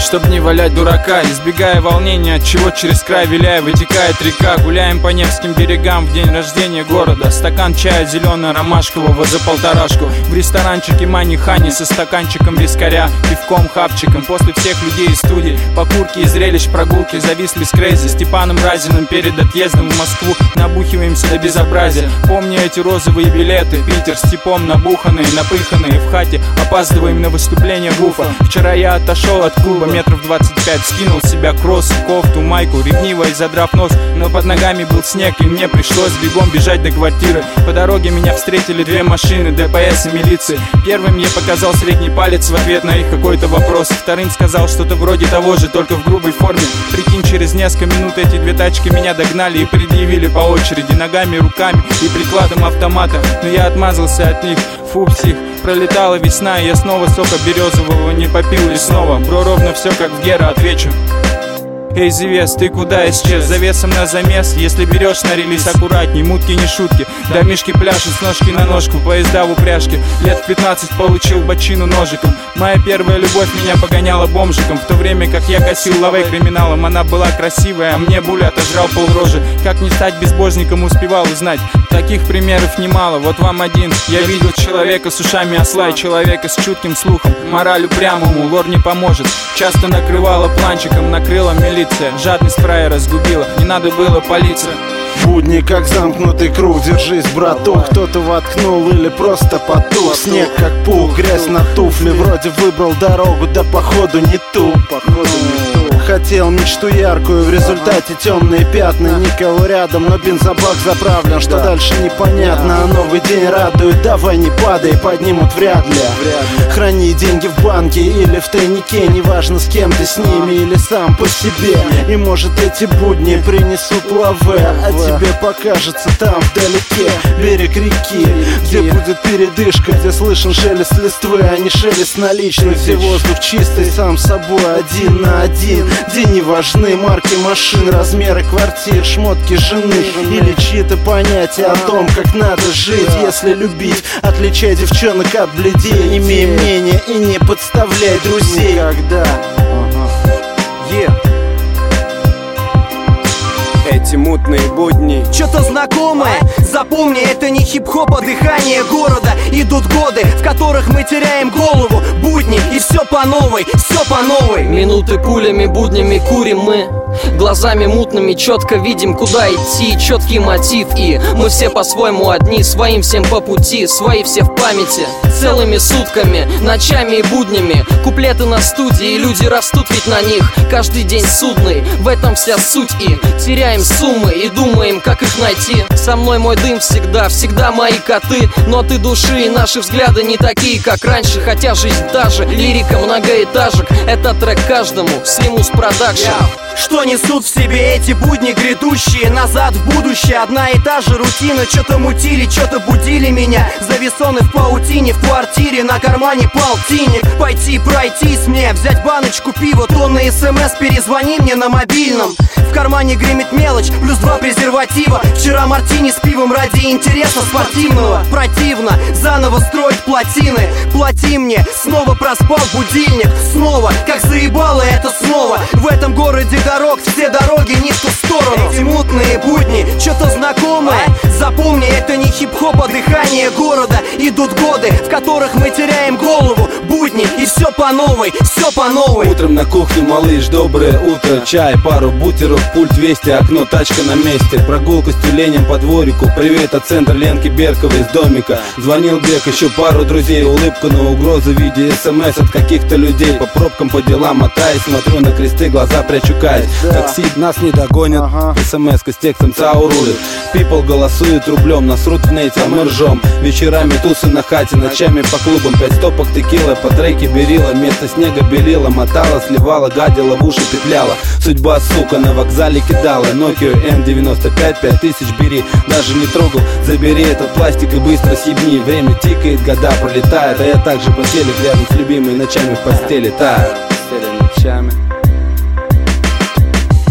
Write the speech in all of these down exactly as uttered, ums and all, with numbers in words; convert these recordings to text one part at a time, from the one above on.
чтоб не валять дурака. Избегая волнения, от чего через край виляя вытекает река. Гуляем по Невским берегам в день рождения города. Стакан чая зелено-ромашкового за полторашку. В ресторанчике Мани Хани со стаканчиком вискаря, пивком, хавчиком. После всех людей из студии, покурки и зрелищ, прогулки зависли с Крейзи, Степаном Разиным перед отъездом в Москву. Набухиваемся до безобразия. Помню эти розовые билеты, Питер с типом набуханные, напыханные в хате. Опаздываем на выступление Гуфа. Вчера я отошел от клуба метров двадцать пять, скинул с себя кроссы, кофту, майку, ревниво и задрав нос. Но под ногами был снег, и мне пришлось бегом бежать до квартиры. По дороге меня встретили две машины, ДПС и милиции. Первым мне показал средний палец в ответ на их какой-то вопрос. Вторым сказал что-то вроде того же, только в грубой форме. Прикинь, через несколько минут эти две тачки меня догнали и предъявили по очереди ногами, руками и прикладом автомата. Но я отмазался от них, фу, псих. Пролетала весна, и я снова сока березового не попил лесного. Бро, ровно все как в Гера, отвечу. Эй, Зевес, ты куда исчез? Завесом на замес, если берешь на релиз аккуратней. Мутки не шутки, домишки пляшут с ножки на ножку, поезда в упряжке. Лет в пятнадцать получил бочину ножиком. Моя первая любовь меня погоняла бомжиком. В то время как я косил лавей криминалом, она была красивая, а мне Буля отожрал полрожи. Как не стать безбожником, успевал узнать. Таких примеров немало, вот вам один. Я видел человека с ушами осла и человека с чутким слухом. Мораль упрямому лор не поможет. Часто накрывала планчиком, накрыла милиция. Жадность фрая разгубила, не надо было палиться. Будни как замкнутый круг, держись, братух. Кто-то воткнул или просто потух. Снег как пух, грязь на туфли. Вроде выбрал дорогу, да походу не ту. Хотел мечту яркую, в результате темные пятна. Никого рядом, но бензобак заправлен. Что дальше непонятно, а новый день радует. Давай не падай, поднимут вряд ли. Храни деньги в банке или в тайнике. Неважно с кем ты, с ними или сам по себе. И может эти будни принесут лаве, а тебе покажется там вдалеке берег реки, где будет передышка, где слышен шелест листвы, а не шелест наличных. Где воздух чистый, сам собой, один на один. Где не важны марки машин, размеры квартир, шмотки жены или чьи-то понятия о том, как надо жить. Если любить, отличай девчонок от бледей. Имей мнение и не подставляй друзей. Когда yeah. Эти мутные будни что-то знакомое, запомни, это не хип-хоп, а дыхание города. Идут годы, в которых мы теряем голову. Будни, и все по новой, все по новой. Минуты пулями, буднями курим мы. Глазами мутными четко видим, куда идти. Четкий мотив, и мы все по-своему одни. Своим всем по пути, свои все в памяти. Целыми сутками, ночами и буднями. Куплеты на студии, и люди растут ведь на них. Каждый день судный, в этом вся суть. И теряем суммы, и думаем, как их найти. Со мной мой дым всегда, всегда мои коты. Ноты души и наши взгляды не такие, как раньше. Хотя жизнь та же, лирика многоэтажек. Это трек каждому, Симус Продакшн. Что несут в себе эти будни грядущие? Назад в будущее, одна и та же рутина. Что-то мутили, что-то будили меня. Завесоны в паутине, в квартире, на кармане полтинник. Пойти пройтись мне, взять баночку пива, тонны смс, перезвони мне на мобильном. В кармане гремит мелочь, плюс два презерватива. Вчера мартини с пивом ради интереса спортивного. Противно заново строить плотины. Плати мне, снова проспал будильник. Снова, как заебало это снова. В этом городе дорог, все дороги не в ту сторону. Эти мутные будни, что-то знакомое. Запомни, это не хип-хоп, а дыхание города. Идут годы, в которых мы теряем голову. Будни, и все по новой, все по новой. Утром на кухне, малыш, доброе утро. Чай, пару бутеров, пульт двести, окно, тачка на месте. Прогулка с тюленем по дворику. Привет от центра Ленки Берковой из домика. Звонил Бек, еще пару друзей. Улыбку на угрозу в виде смс от каких-то людей. По пробкам, по делам мотаюсь, смотрю на кресты, глаза прячу кайф. Такси нас не догонят, ага. СМС-ка с текстом ЦАУ рулит. People голосуют рублем, нас рут в нете, а мы ржем. Вечерами тусы на хате, ночами по клубам. Пять стопок текила, по треке берила. Вместо снега белила, мотала, сливала, гадила, в уши петляла. Судьба, сука, на вокзале кидала. Nokia эн девяносто пять, пять тысяч бери. Даже не трогал, забери этот пластик и быстро съебни. Время тикает, года пролетает, а я также по теле рядом с любимой, ночами в постели таю.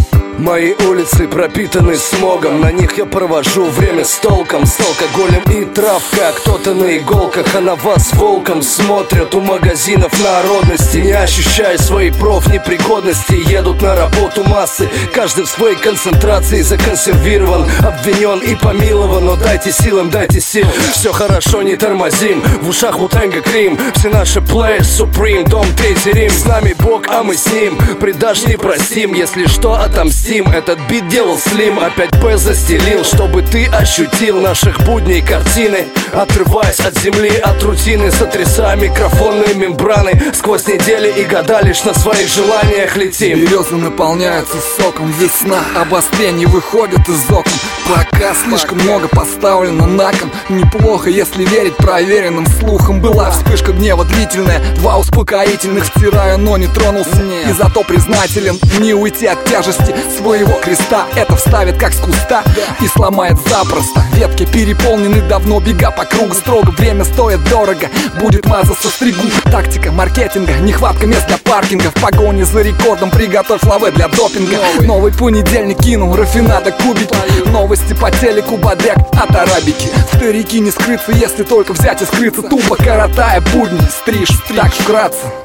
Мои улицы пропитаны смогом, на них я провожу время с толком, с алкоголем и травка. Кто-то на иголках, а на вас волком смотрят у магазинов народности, не ощущая своей профнепригодности. Едут на работу массы, каждый в своей концентрации законсервирован, обвинен и помилован. Но дайте силам, дайте сил, все хорошо, не тормозим. В ушах у Танго Крим, все наши players Supreme, дом третий Рим. С нами Бог, а мы с ним, предашь не простим. Если что, отомстим, этот бит делал Слим. Опять П застелил, чтобы ты ощутил наших будней картины, отрываясь от земли, от рутины, сотрясая микрофонные мембраны. Сквозь недели и года лишь на своих желаниях летим. Березы наполняются соком, весна, обострение выходит из окон. Пока слишком много поставлено на кон. Неплохо, если верить проверенным слухам. Была вспышка гнева длительная, два успокоительных втираю, но не тронулся. И зато признателен, не уйти от тяжести своего креста. Это вставит как с куста и сломает запросто. Ветки переполнены давно, бега по кругу строго. Время стоит дорого, будет мазаться стригу. Тактика маркетинга, нехватка мест для паркинга. В погоне за рекордом приготовь лавы для допинга. Новый, Новый понедельник кинул, рафинада кубики. Новости по телеку, бодряк от арабики. Старики не скрыться, если только взять и скрыться. Тупо коротая будни, стриж, так вкратце.